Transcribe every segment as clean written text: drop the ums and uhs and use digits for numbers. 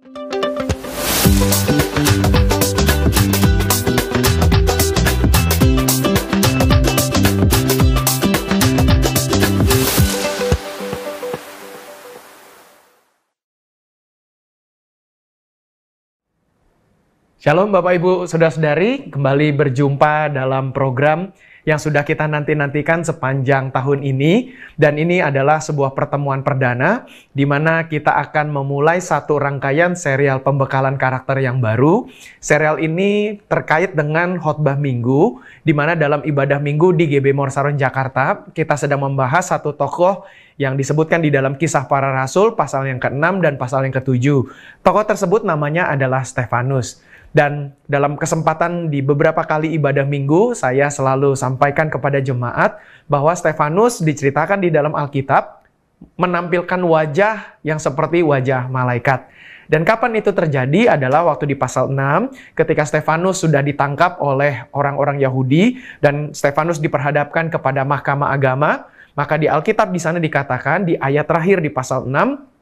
Shalom Bapak Ibu Saudara-saudari, kembali berjumpa dalam program yang sudah kita nanti-nantikan sepanjang tahun ini. Dan ini adalah sebuah pertemuan perdana di mana kita akan memulai satu rangkaian serial pembekalan karakter yang baru. Serial ini terkait dengan khotbah minggu, di mana dalam ibadah minggu di GB Morsaron Jakarta, kita sedang membahas satu tokoh yang disebutkan di dalam Kisah Para Rasul pasal yang ke-6 dan pasal yang ke-7. Tokoh tersebut namanya adalah Stefanus. Dan dalam kesempatan di beberapa kali ibadah minggu, saya selalu sampaikan kepada jemaat bahwa Stefanus diceritakan di dalam Alkitab menampilkan wajah yang seperti wajah malaikat. Dan kapan itu terjadi adalah waktu di pasal 6, ketika Stefanus sudah ditangkap oleh orang-orang Yahudi, dan Stefanus diperhadapkan kepada mahkamah agama. Maka di Alkitab di sana dikatakan, di ayat terakhir di pasal 6,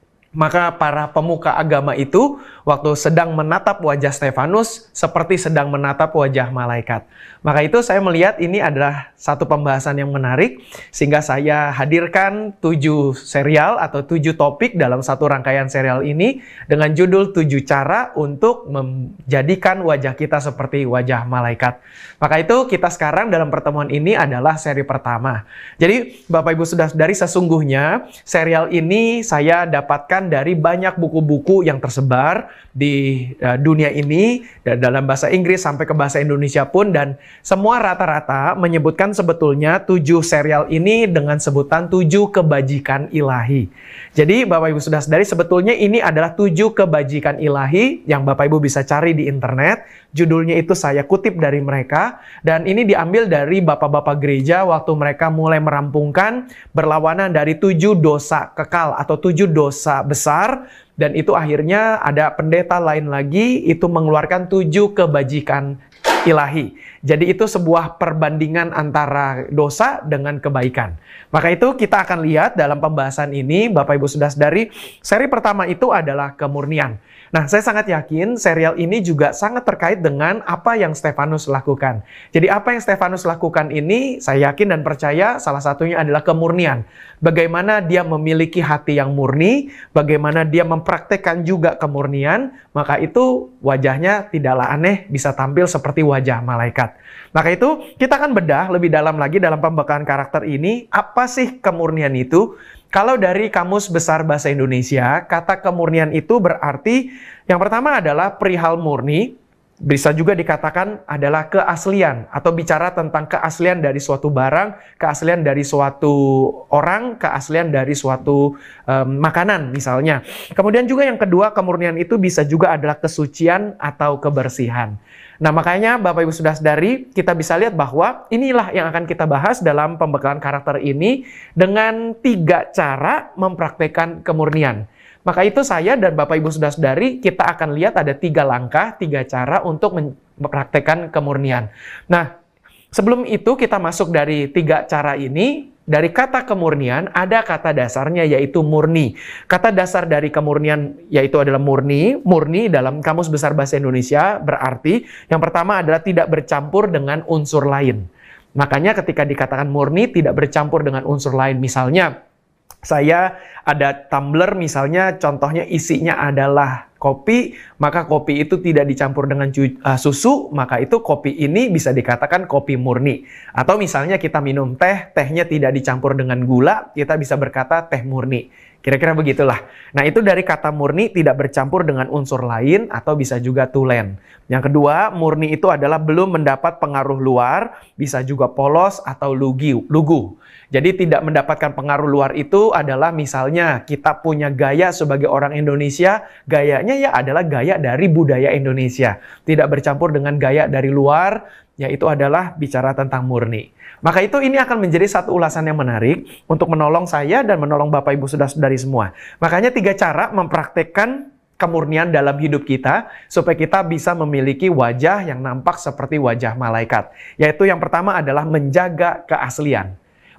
maka para pemuka agama itu waktu sedang menatap wajah Stefanus seperti sedang menatap wajah malaikat. Maka itu saya melihat ini adalah satu pembahasan yang menarik, sehingga saya hadirkan 7 serial atau 7 topik dalam satu rangkaian serial ini dengan judul 7 cara untuk menjadikan wajah kita seperti wajah malaikat. Maka itu kita sekarang dalam pertemuan ini adalah seri pertama. Jadi Bapak Ibu Saudara-saudari, sesungguhnya serial ini saya dapatkan dari banyak buku-buku yang tersebar di dunia ini, dalam bahasa Inggris sampai ke bahasa Indonesia pun, dan semua rata-rata menyebutkan sebetulnya 7 serial ini dengan sebutan 7 kebajikan ilahi. Jadi Bapak Ibu Saudara-saudari, sebetulnya ini adalah 7 kebajikan ilahi yang Bapak Ibu bisa cari di internet. Judulnya itu saya kutip dari mereka, dan ini diambil dari bapak-bapak gereja waktu mereka mulai merampungkan berlawanan dari 7 dosa kekal atau 7 dosa besar. Dan itu akhirnya ada pendeta lain lagi itu mengeluarkan 7 kebajikan ilahi. Jadi itu sebuah perbandingan antara dosa dengan kebaikan. Maka itu kita akan lihat dalam pembahasan ini, Bapak Ibu Saudara-saudari, seri pertama itu adalah kemurnian. Nah, saya sangat yakin serial ini juga sangat terkait dengan apa yang Stefanus lakukan. Jadi apa yang Stefanus lakukan ini, saya yakin dan percaya salah satunya adalah kemurnian. Bagaimana dia memiliki hati yang murni, bagaimana dia mempraktekkan juga kemurnian, maka itu wajahnya tidaklah aneh bisa tampil seperti wajah malaikat. Maka itu kita akan bedah lebih dalam lagi dalam pembekalan karakter ini, apa sih kemurnian itu? Kalau dari Kamus Besar Bahasa Indonesia, kata kemurnian itu berarti yang pertama adalah perihal murni, bisa juga dikatakan adalah keaslian atau bicara tentang keaslian dari suatu barang, keaslian dari suatu orang, keaslian dari suatu makanan misalnya. Kemudian juga yang kedua, kemurnian itu bisa juga adalah kesucian atau kebersihan. Nah, makanya Bapak Ibu Saudara-saudari, kita bisa lihat bahwa inilah yang akan kita bahas dalam pembekalan karakter ini dengan 3 cara mempraktekkan kemurnian. Maka itu saya dan Bapak Ibu Saudara-saudari, kita akan lihat ada 3 langkah, 3 cara untuk mempraktekkan kemurnian. Nah, sebelum itu kita masuk dari 3 cara ini. Dari kata kemurnian ada kata dasarnya yaitu murni. Kata dasar dari kemurnian yaitu adalah murni. Murni dalam Kamus Besar Bahasa Indonesia berarti yang pertama adalah tidak bercampur dengan unsur lain. Makanya ketika dikatakan murni tidak bercampur dengan unsur lain, misalnya saya ada tumbler misalnya contohnya isinya adalah kopi, maka kopi itu tidak dicampur dengan susu, maka itu kopi ini bisa dikatakan kopi murni. Atau misalnya kita minum teh, tehnya tidak dicampur dengan gula, kita bisa berkata teh murni. Kira-kira begitulah. Nah, itu dari kata murni tidak bercampur dengan unsur lain atau bisa juga tulen. Yang kedua, murni itu adalah belum mendapat pengaruh luar, bisa juga polos atau lugu. Jadi tidak mendapatkan pengaruh luar itu adalah misalnya kita punya gaya sebagai orang Indonesia, gayanya ya adalah gaya dari budaya Indonesia. Tidak bercampur dengan gaya dari luar, yaitu adalah bicara tentang murni. Maka itu ini akan menjadi satu ulasan yang menarik untuk menolong saya dan menolong Bapak Ibu Saudara-saudari semua. Makanya 3 cara mempraktekkan kemurnian dalam hidup kita supaya kita bisa memiliki wajah yang nampak seperti wajah malaikat. Yaitu yang pertama adalah menjaga keaslian.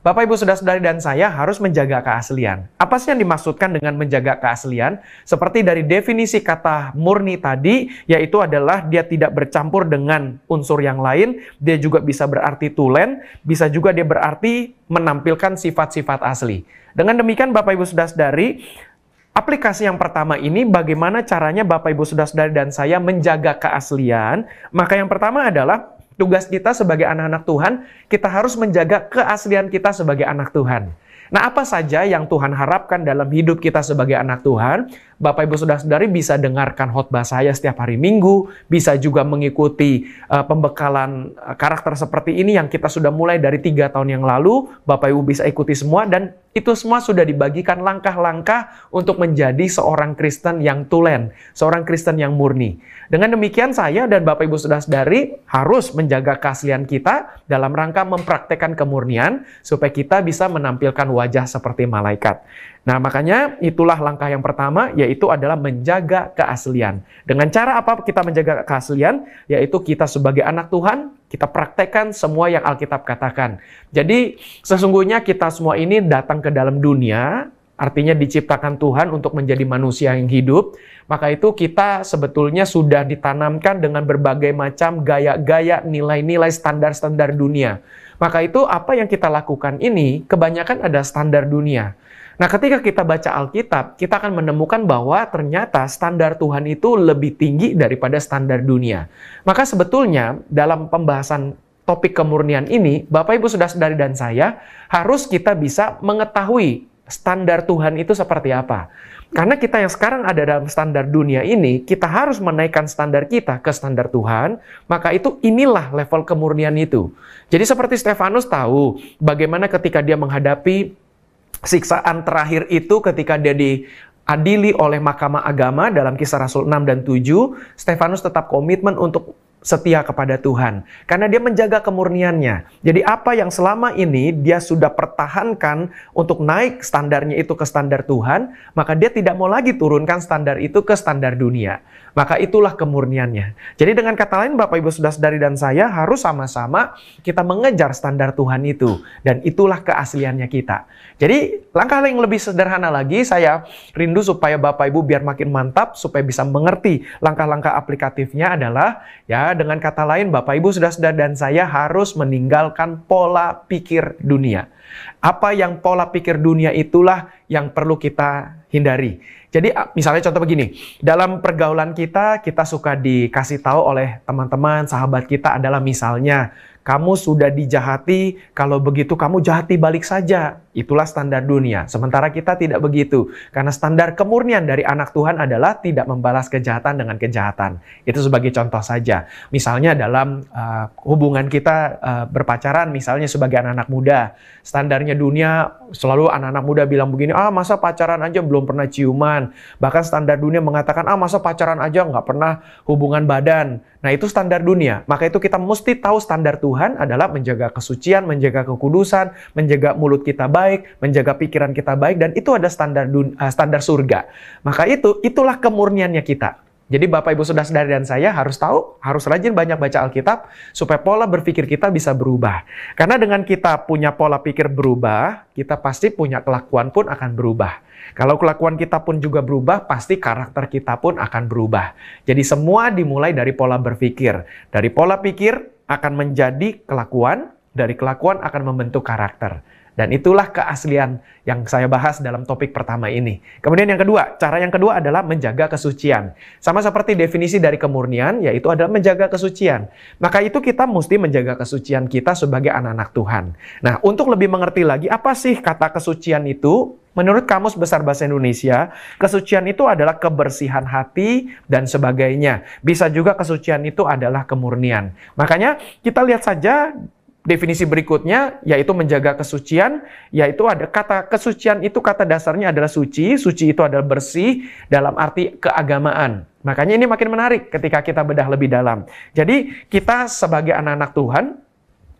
Bapak, Ibu, Saudara-saudari dan saya harus menjaga keaslian. Apa sih yang dimaksudkan dengan menjaga keaslian? Seperti dari definisi kata murni tadi, yaitu adalah dia tidak bercampur dengan unsur yang lain, dia juga bisa berarti tulen, bisa juga dia berarti menampilkan sifat-sifat asli. Dengan demikian, Bapak, Ibu, Saudara-saudari, aplikasi yang pertama ini bagaimana caranya Bapak, Ibu, Saudara-saudari dan saya menjaga keaslian? Maka yang pertama adalah tugas kita sebagai anak-anak Tuhan, kita harus menjaga keaslian kita sebagai anak Tuhan. Nah, apa saja yang Tuhan harapkan dalam hidup kita sebagai anak Tuhan? Bapak, Ibu, Saudara-saudari bisa dengarkan khotbah saya setiap hari Minggu, bisa juga mengikuti pembekalan karakter seperti ini yang kita sudah mulai dari 3 tahun yang lalu. Bapak, Ibu bisa ikuti semua, dan itu semua sudah dibagikan langkah-langkah untuk menjadi seorang Kristen yang tulen, seorang Kristen yang murni. Dengan demikian saya dan Bapak, Ibu, Saudara-saudari harus menjaga keaslian kita dalam rangka mempraktekkan kemurnian supaya kita bisa menampilkan wajah seperti malaikat. Nah, makanya itulah langkah yang pertama, yaitu adalah menjaga keaslian. Dengan cara apa kita menjaga keaslian? Yaitu kita sebagai anak Tuhan, kita praktekkan semua yang Alkitab katakan. Jadi, sesungguhnya kita semua ini datang ke dalam dunia, artinya diciptakan Tuhan untuk menjadi manusia yang hidup. Maka itu kita sebetulnya sudah ditanamkan dengan berbagai macam gaya-gaya, nilai-nilai, standar-standar dunia. Maka itu apa yang kita lakukan ini kebanyakan ada standar dunia. Nah, ketika kita baca Alkitab, kita akan menemukan bahwa ternyata standar Tuhan itu lebih tinggi daripada standar dunia. Maka sebetulnya dalam pembahasan topik kemurnian ini, Bapak, Ibu, Saudara-saudari dan saya harus kita bisa mengetahui standar Tuhan itu seperti apa. Karena kita yang sekarang ada dalam standar dunia ini, kita harus menaikkan standar kita ke standar Tuhan, maka itu inilah level kemurnian itu. Jadi seperti Stefanus tahu bagaimana ketika dia menghadapi siksaan terakhir itu ketika dia diadili oleh Mahkamah Agama dalam Kisah Rasul 6 dan 7, Stefanus tetap komitmen untuk setia kepada Tuhan. Karena dia menjaga kemurniannya. Jadi apa yang selama ini dia sudah pertahankan untuk naik standarnya itu ke standar Tuhan, maka dia tidak mau lagi turunkan standar itu ke standar dunia. Maka itulah kemurniannya. Jadi dengan kata lain, Bapak, Ibu, Saudara-saudari dan saya harus sama-sama kita mengejar standar Tuhan itu. Dan itulah keasliannya kita. Jadi langkah yang lebih sederhana lagi, saya rindu supaya Bapak, Ibu biar makin mantap, supaya bisa mengerti langkah-langkah aplikatifnya adalah, ya, dengan kata lain, Bapak, Ibu, Saudara-saudara dan saya harus meninggalkan pola pikir dunia. Apa yang pola pikir dunia itulah yang perlu kita hindari. Jadi misalnya contoh begini, dalam pergaulan kita suka dikasih tahu oleh teman-teman, sahabat kita adalah misalnya, kamu sudah dijahati, kalau begitu kamu jahati balik saja. Itulah standar dunia. Sementara kita tidak begitu. Karena standar kemurnian dari anak Tuhan adalah tidak membalas kejahatan dengan kejahatan. Itu sebagai contoh saja. Misalnya dalam hubungan kita berpacaran, misalnya sebagai anak-anak muda. Standarnya dunia, selalu anak-anak muda bilang begini, masa pacaran aja belum pernah ciuman. Bahkan standar dunia mengatakan, masa pacaran aja nggak pernah hubungan badan. Nah, itu standar dunia. Maka itu kita mesti tahu standar Tuhan adalah menjaga kesucian, menjaga kekudusan, menjaga mulut kita baik, menjaga pikiran kita baik, dan itu ada standar surga. Maka itulah kemurniannya kita. Jadi Bapak, Ibu, Saudara-saudari dan saya harus tahu, harus rajin banyak baca Alkitab, supaya pola berpikir kita bisa berubah. Karena dengan kita punya pola pikir berubah, kita pasti punya kelakuan pun akan berubah. Kalau kelakuan kita pun juga berubah, pasti karakter kita pun akan berubah. Jadi semua dimulai dari pola berpikir. Dari pola pikir akan menjadi kelakuan, dari kelakuan akan membentuk karakter. Dan itulah keaslian yang saya bahas dalam topik pertama ini. Kemudian yang kedua, cara yang kedua adalah menjaga kesucian. Sama seperti definisi dari kemurnian, yaitu adalah menjaga kesucian. Maka itu kita mesti menjaga kesucian kita sebagai anak-anak Tuhan. Nah, untuk lebih mengerti lagi, apa sih kata kesucian itu? Menurut Kamus Besar Bahasa Indonesia, kesucian itu adalah kebersihan hati dan sebagainya. Bisa juga kesucian itu adalah kemurnian. Makanya kita lihat saja definisi berikutnya, yaitu menjaga kesucian, yaitu ada kata kesucian itu kata dasarnya adalah suci. Suci itu adalah bersih dalam arti keagamaan. Makanya ini makin menarik ketika kita bedah lebih dalam. Jadi kita sebagai anak-anak Tuhan,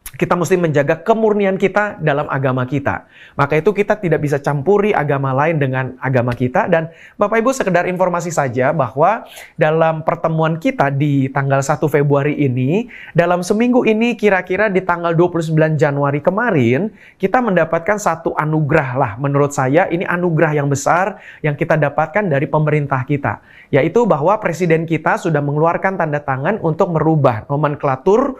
kita mesti menjaga kemurnian kita dalam agama kita. Maka itu kita tidak bisa campuri agama lain dengan agama kita. Dan Bapak Ibu, sekedar informasi saja bahwa dalam pertemuan kita di tanggal 1 Februari ini, dalam seminggu ini kira-kira di tanggal 29 Januari kemarin, kita mendapatkan satu anugerah lah. Menurut saya ini anugerah yang besar yang kita dapatkan dari pemerintah kita. Yaitu bahwa presiden kita sudah mengeluarkan tanda tangan untuk merubah nomenklatur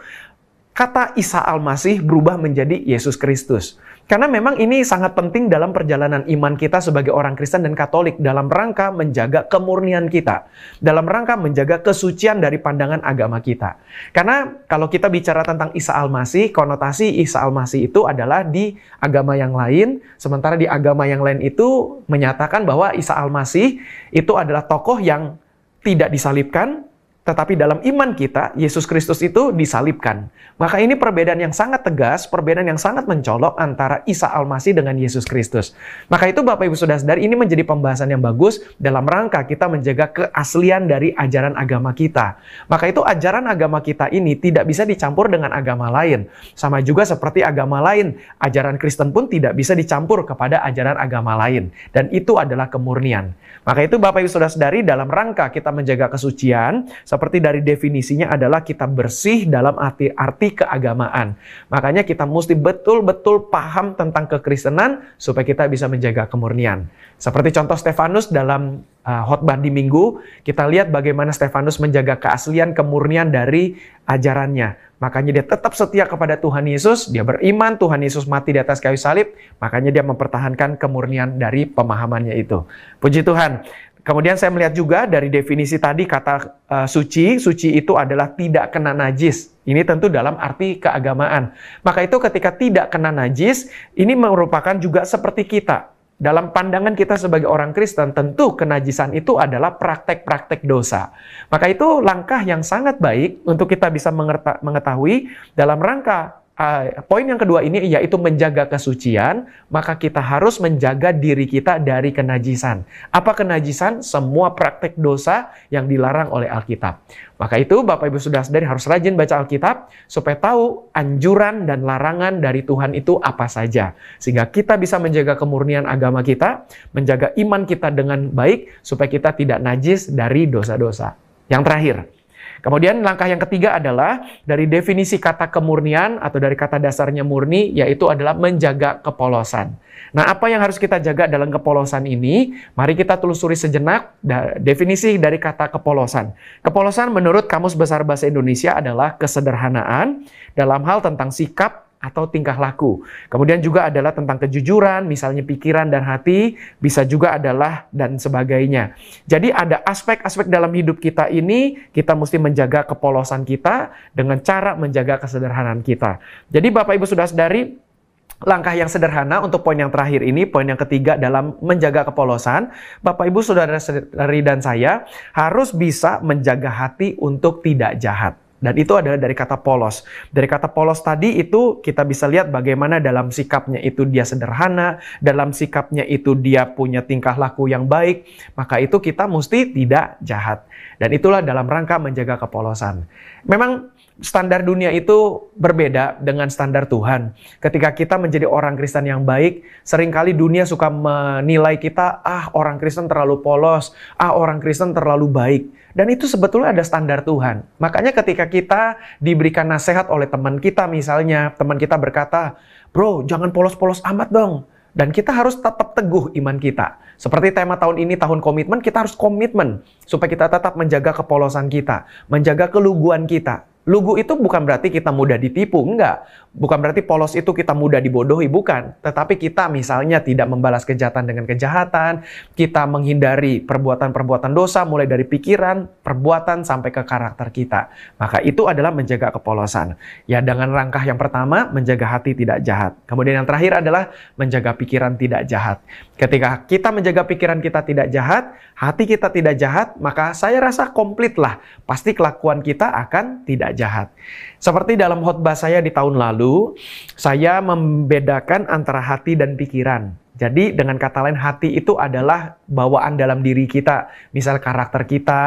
kata Isa Al-Masih berubah menjadi Yesus Kristus. Karena memang ini sangat penting dalam perjalanan iman kita sebagai orang Kristen dan Katolik dalam rangka menjaga kemurnian kita, dalam rangka menjaga kesucian dari pandangan agama kita. Karena kalau kita bicara tentang Isa Al-Masih, konotasi Isa Al-Masih itu adalah di agama yang lain, sementara di agama yang lain itu menyatakan bahwa Isa Al-Masih itu adalah tokoh yang tidak disalibkan, tetapi dalam iman kita, Yesus Kristus itu disalibkan. Maka ini perbedaan yang sangat tegas, perbedaan yang sangat mencolok antara Isa Al-Masih dengan Yesus Kristus. Maka itu Bapak Ibu Saudara-saudari, ini menjadi pembahasan yang bagus dalam rangka kita menjaga keaslian dari ajaran agama kita. Maka itu ajaran agama kita ini tidak bisa dicampur dengan agama lain. Sama juga seperti agama lain, ajaran Kristen pun tidak bisa dicampur kepada ajaran agama lain. Dan itu adalah kemurnian. Maka itu Bapak Ibu Saudara-saudari, dalam rangka kita menjaga kesucian, seperti dari definisinya adalah kita bersih dalam arti keagamaan. Makanya kita mesti betul-betul paham tentang kekristenan supaya kita bisa menjaga kemurnian. Seperti contoh Stefanus dalam khotbah di Minggu, kita lihat bagaimana Stefanus menjaga keaslian kemurnian dari ajarannya. Makanya dia tetap setia kepada Tuhan Yesus, dia beriman Tuhan Yesus mati di atas kayu salib, makanya dia mempertahankan kemurnian dari pemahamannya itu. Puji Tuhan. Kemudian saya melihat juga dari definisi tadi kata suci itu adalah tidak kena najis. Ini tentu dalam arti keagamaan. Maka itu ketika tidak kena najis, ini merupakan juga seperti kita. Dalam pandangan kita sebagai orang Kristen, tentu kenajisan itu adalah praktek-praktek dosa. Maka itu langkah yang sangat baik untuk kita bisa mengetahui dalam rangka poin yang kedua ini yaitu menjaga kesucian, maka kita harus menjaga diri kita dari kenajisan. Apa kenajisan? Semua praktek dosa yang dilarang oleh Alkitab. Maka itu Bapak Ibu Saudara-saudari harus rajin baca Alkitab supaya tahu anjuran dan larangan dari Tuhan itu apa saja. Sehingga kita bisa menjaga kemurnian agama kita, menjaga iman kita dengan baik supaya kita tidak najis dari dosa-dosa. Yang terakhir, kemudian langkah yang ketiga adalah dari definisi kata kemurnian atau dari kata dasarnya murni, yaitu adalah menjaga kepolosan. Nah, apa yang harus kita jaga dalam kepolosan ini? Mari kita telusuri sejenak definisi dari kata kepolosan. Kepolosan menurut Kamus Besar Bahasa Indonesia adalah kesederhanaan dalam hal tentang sikap atau tingkah laku. Kemudian juga adalah tentang kejujuran, misalnya pikiran dan hati, bisa juga adalah dan sebagainya. Jadi ada aspek-aspek dalam hidup kita ini, kita mesti menjaga kepolosan kita dengan cara menjaga kesederhanaan kita. Jadi Bapak Ibu Saudara-saudari, langkah yang sederhana untuk poin yang terakhir ini, poin yang ketiga dalam menjaga kepolosan, Bapak Ibu Saudara-saudari dan saya harus bisa menjaga hati untuk tidak jahat. Dan itu adalah dari kata polos. Dari kata polos tadi itu kita bisa lihat bagaimana dalam sikapnya itu dia sederhana, dalam sikapnya itu dia punya tingkah laku yang baik, maka itu kita mesti tidak jahat. Dan itulah dalam rangka menjaga kepolosan. Memang standar dunia itu berbeda dengan standar Tuhan. Ketika kita menjadi orang Kristen yang baik, seringkali dunia suka menilai kita, orang Kristen terlalu polos, orang Kristen terlalu baik. Dan itu sebetulnya ada standar Tuhan. Makanya ketika kita diberikan nasihat oleh teman kita misalnya, teman kita berkata, "Bro, jangan polos-polos amat dong." Dan kita harus tetap teguh iman kita. Seperti tema tahun ini, tahun komitmen, kita harus komitmen supaya kita tetap menjaga kepolosan kita, menjaga keluguan kita. Lugu itu bukan berarti kita mudah ditipu, enggak. Bukan berarti polos itu kita mudah dibodohi, bukan. Tetapi kita misalnya tidak membalas kejahatan dengan kejahatan, kita menghindari perbuatan-perbuatan dosa mulai dari pikiran, perbuatan, sampai ke karakter kita. Maka itu adalah menjaga kepolosan. Ya, dengan langkah yang pertama, menjaga hati tidak jahat. Kemudian yang terakhir adalah menjaga pikiran tidak jahat. Ketika kita menjaga pikiran kita tidak jahat, hati kita tidak jahat, maka saya rasa komplit lah. Pasti kelakuan kita akan tidak jahat. Seperti dalam khotbah saya di tahun lalu, saya membedakan antara hati dan pikiran. Jadi dengan kata lain, hati itu adalah bawaan dalam diri kita. Misal karakter kita,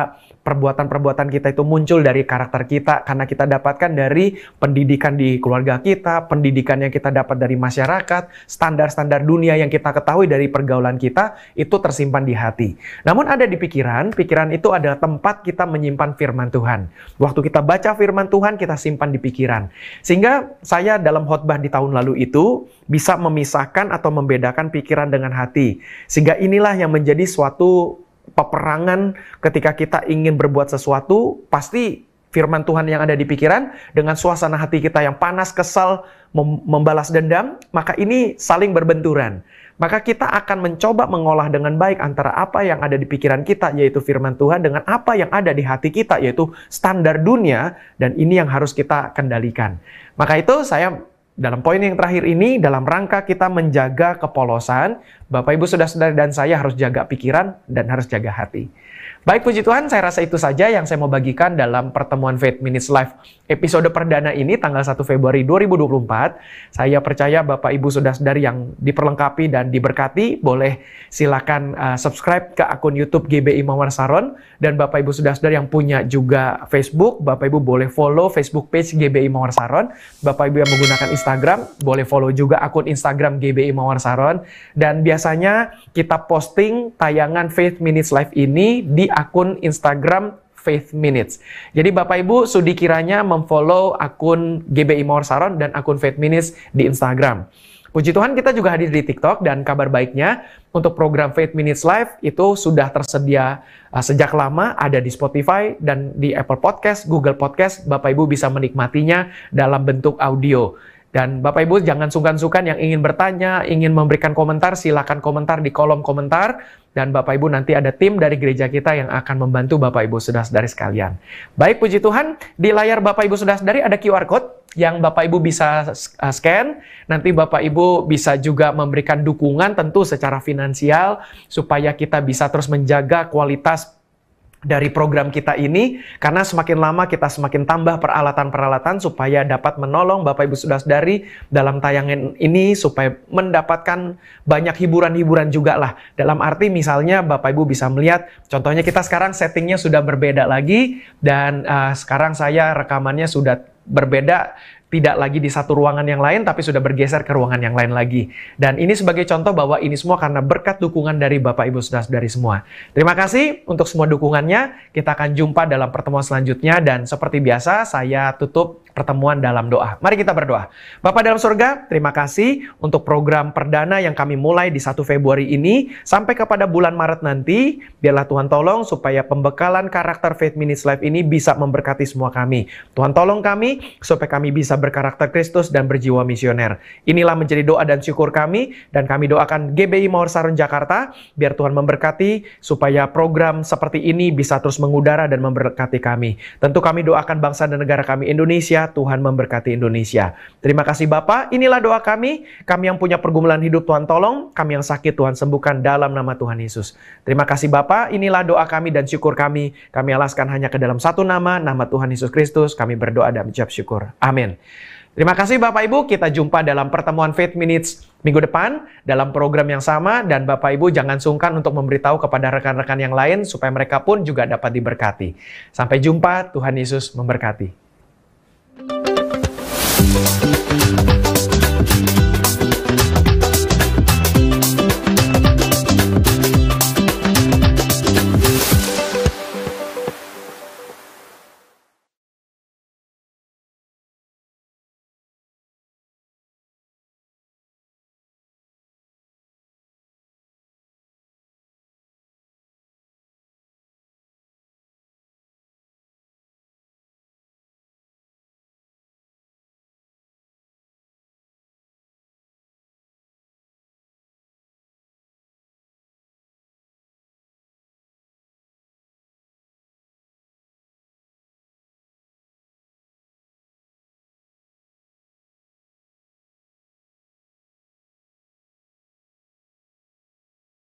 perbuatan-perbuatan kita itu muncul dari karakter kita, karena kita dapatkan dari pendidikan di keluarga kita, pendidikan yang kita dapat dari masyarakat, standar-standar dunia yang kita ketahui dari pergaulan kita, itu tersimpan di hati. Namun ada di pikiran, pikiran itu adalah tempat kita menyimpan firman Tuhan. Waktu kita baca firman Tuhan, kita simpan di pikiran. Sehingga saya dalam khotbah di tahun lalu itu bisa memisahkan atau membedakan pikiran dengan hati. Sehingga inilah yang menjadi suatu peperangan ketika kita ingin berbuat sesuatu, pasti firman Tuhan yang ada di pikiran dengan suasana hati kita yang panas, kesal, membalas dendam, maka ini saling berbenturan. Maka kita akan mencoba mengolah dengan baik antara apa yang ada di pikiran kita, yaitu firman Tuhan, dengan apa yang ada di hati kita, yaitu standar dunia, dan ini yang harus kita kendalikan. Maka itu saya dalam poin yang terakhir ini, dalam rangka kita menjaga kepolosan, Bapak Ibu Saudara-saudara dan saya harus jaga pikiran dan harus jaga hati. Baik, puji Tuhan, saya rasa itu saja yang saya mau bagikan dalam pertemuan Faith Minutes Live episode perdana ini tanggal 1 Februari 2024. Saya percaya Bapak Ibu Saudara-saudari yang diperlengkapi dan diberkati, boleh silakan subscribe ke akun YouTube GBI Mawar Saron, dan Bapak Ibu Saudara-saudari yang punya juga Facebook, Bapak Ibu boleh follow Facebook page GBI Mawar Saron. Bapak Ibu yang menggunakan Instagram, boleh follow juga akun Instagram GBI Mawar Saron, dan biasanya kita posting tayangan Faith Minutes Live ini di akun Instagram Faith Minutes. Jadi Bapak Ibu sudi kiranya memfollow akun GBI Mawar Saron dan akun Faith Minutes di Instagram. Puji Tuhan, kita juga hadir di TikTok, dan kabar baiknya untuk program Faith Minutes Live itu sudah tersedia sejak lama, ada di Spotify dan di Apple Podcast, Google Podcast. Bapak Ibu bisa menikmatinya dalam bentuk audio. Dan Bapak Ibu jangan sungkan-sungkan yang ingin bertanya, ingin memberikan komentar, silakan komentar di kolom komentar. Dan Bapak Ibu nanti ada tim dari gereja kita yang akan membantu Bapak Ibu Saudara-saudari sekalian. Baik, puji Tuhan, di layar Bapak Ibu Saudara-saudari ada QR Code yang Bapak Ibu bisa scan. Nanti Bapak Ibu bisa juga memberikan dukungan tentu secara finansial supaya kita bisa terus menjaga kualitas dari program kita ini, karena semakin lama kita semakin tambah peralatan-peralatan supaya dapat menolong Bapak Ibu Saudara-saudari dalam tayangan ini supaya mendapatkan banyak hiburan-hiburan juga lah. Dalam arti misalnya Bapak Ibu bisa melihat, contohnya kita sekarang settingnya sudah berbeda lagi, dan sekarang saya rekamannya sudah berbeda, tidak lagi di satu ruangan yang lain, tapi sudah bergeser ke ruangan yang lain lagi. Dan ini sebagai contoh bahwa ini semua karena berkat dukungan dari Bapak Ibu Saudara-saudari semua. Terima kasih untuk semua dukungannya. Kita akan jumpa dalam pertemuan selanjutnya, dan seperti biasa saya tutup pertemuan dalam doa. Mari kita berdoa. Bapa dalam surga, terima kasih untuk program perdana yang kami mulai di 1 Februari ini sampai kepada bulan Maret nanti. Biarlah Tuhan tolong supaya pembekalan karakter Faith Minutes Live ini bisa memberkati semua kami. Tuhan tolong kami supaya kami bisa berkarakter Kristus dan berjiwa misioner. Inilah menjadi doa dan syukur kami, dan kami doakan GBI Mawar Saron Jakarta, biar Tuhan memberkati supaya program seperti ini bisa terus mengudara dan memberkati kami. Tentu kami doakan bangsa dan negara kami Indonesia, Tuhan memberkati Indonesia. Terima kasih Bapak, inilah doa kami yang punya pergumulan hidup Tuhan tolong, kami yang sakit Tuhan sembuhkan dalam nama Tuhan Yesus. Terima kasih Bapak, inilah doa kami dan syukur kami alaskan hanya ke dalam satu nama Tuhan Yesus Kristus, kami berdoa dan mengucap syukur. Amin. Terima kasih Bapak Ibu, kita jumpa dalam pertemuan Faith Minutes minggu depan dalam program yang sama, dan Bapak Ibu jangan sungkan untuk memberitahu kepada rekan-rekan yang lain supaya mereka pun juga dapat diberkati. Sampai jumpa, Tuhan Yesus memberkati.